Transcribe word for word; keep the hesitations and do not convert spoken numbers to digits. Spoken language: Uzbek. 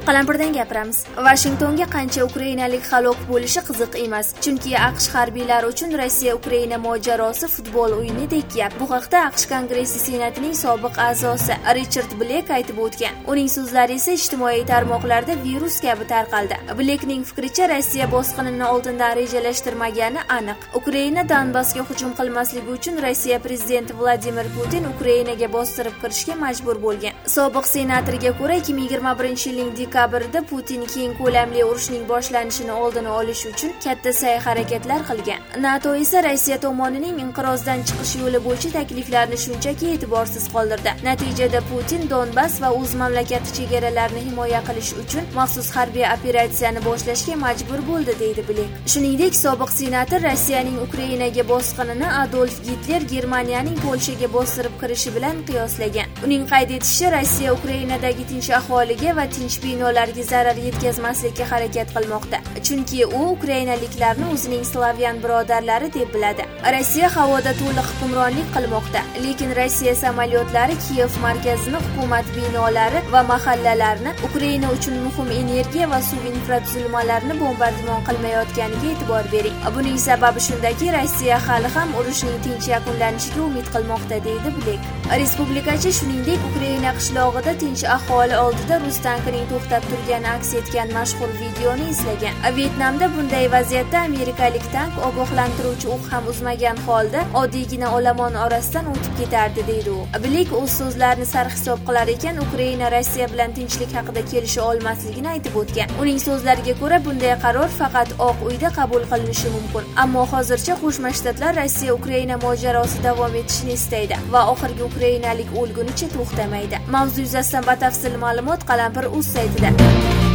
Qalampirdan gapiramiz. Vashingtonga qancha ukrainalik halok bo'lishi qiziq emas, chunki AQSh harbiylari uchun Rossiya Ukraina mojarosi futbol o'yinidek gap. Bu haqda AQSh Kongressi Senatining sobiq a'zosi Richard Blek aytib o'tgan. Uning so'zlari esa ijtimoiy tarmoqlarda virus kabi tarqaldi. Blekning fikricha, Rossiya bosqinini oldindan rejalashtirmagani aniq. Ukraina Donbassga hujum qilmasligi uchun Rossiya prezidenti Vladimir Putin Ukrainaga bostirib kirishga majbur bo'lgan. Sobiq senatorga ko'ra, ikki ming yigirma birinchi yilning dekabrida Putin keng ko'lamli urushning boshlanishini oldini olish uchun katta sa'y-harakatlar qilgan. NATO esa Rossiya tomonining inqirozdan chiqish yo'li bo'yicha takliflarini shunchaki e'tiborsiz qoldirdi. Natijada Putin Donbass va o'z mamlakati chegaralarini himoya qilish uchun maxsus harbiy operatsiyani boshlashga majbur bo'ldi, deydi Blek. Shuningdek, sobiq senator Rossiyaning Ukrainaga bosqinini Adolf Gitler Germaniyaning Polshaga bostirib kirishi bilan qiyoslagan. Uning qayd etishicha, Rossiya Ukrainadagi tinch aholiga va tinch binolarga zarar yetkazmaslikka harakat qilmoqda, chunki u ukrainaliklarni o'zining slavyan birodarlari deb biladi. Rossiya havoda to'liq hukmronlik qilmoqda, lekin Rossiya samolyotlari Kiyev markazini, hukumat binolari va mahallalarni, Ukraina uchun muhim energiya va suv infratuzilmalarini bombardimon qilmayotganiga e'tibor bering. Buning sababi shundaki, Rossiya hali ham urushning tinch yakunlanishiga umid qilmoqda, deydi Blek. Respublikachi shuningdek, Ukraina qishlog'ida tinch aholi oldida rus tankining to'xtab turgani aks etgan mashhur videoni eslagan. Vyetnamda bunday vaziyatda amerikalik tank ogohlantiruvchi o'q ham uzmagan holda oddiygina olomon orasidan o'tib ketardi, deydi u. Blek o'z so'zlarini sarhisob qilar ekan, Ukraina Rossiya bilan tinchlik haqida kelisha olmasligini aytib o'tgan. Uning so'zlariga ko'ra, bunday qaror faqat Oq uyda qabul qilinishi mumkin. Ammo hozircha Qo'shma Shtatlar Rossiya Ukraina mojarosi davom etishini istaydi va oxirgi ukrainalik o'lgunicha to'xtamaydi. Mavzu yuzasidan batafsil ma'lumot Qalampir.uz saytida.